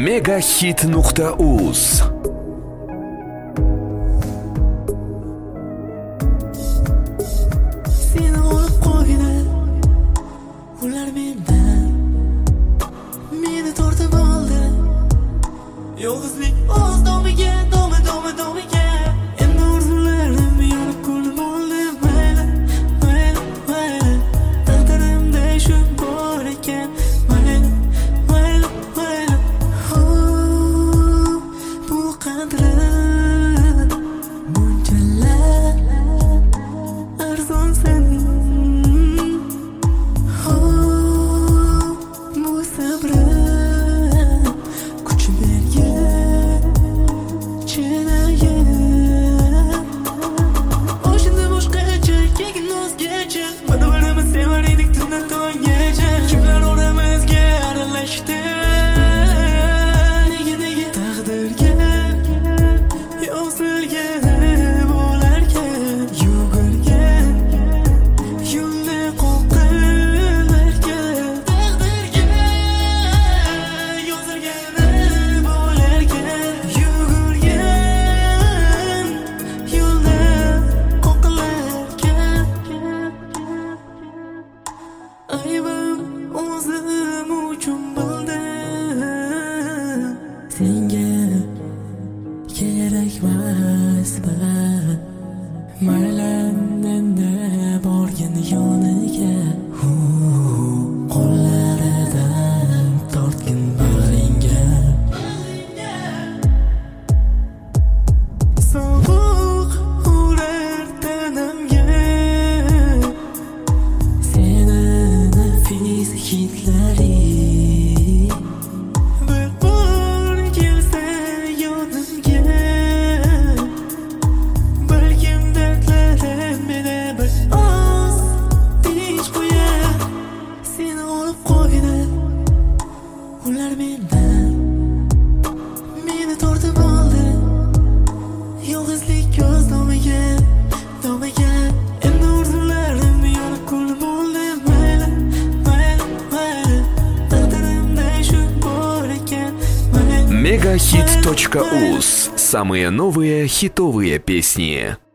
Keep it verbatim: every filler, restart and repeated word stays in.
Megahit nuqta uz. Seni olib qo'ydi ular mendan, meni tortib oldi yolg'izlik o'z domiga, domi domi domiga. Endi orzularim yonib kulib oldi. Mayli, mayli, mayli, taqdirimda shu bor ekan. Mayli, mayli, mayli. Oh, bu qadri bunchalar arzon sening. Oh, bu sabrim kuch bergan chidagin. O'shanda boshqacha keyin o'zgacha bir-birimizni sevar edik tundan tonggacha. Kimlar oramizga aralashdi, nega nega taqdirga yozilgan bo'larkan. Yugurgan yo'lni qo'llarga, taqdirga yozilgan bo'larkan. Yugurgan yo'lni qo'llarga. Aybim o'zim uchun bildim, senga kerakmas baxt. Mayli endi borgin yoniga, u qo'llaridan tortgin bag'ringga. Sovuq urar tanamga, seni nafis hidlaring bir bor kelsa yodimga. Balkim dardlarim meni bir oz tinch qo'yar. Seni olib qo'ydi ular mendan, meni tortib oldi yolg'izlik ko'z domiga, domiga. Endi orzularim yonib kul bo'ldi. Mayli, mayli, mayli, taqdirimda shu bor ekan. Mayli, Megahit точка уз. Самые новые хитовые песни.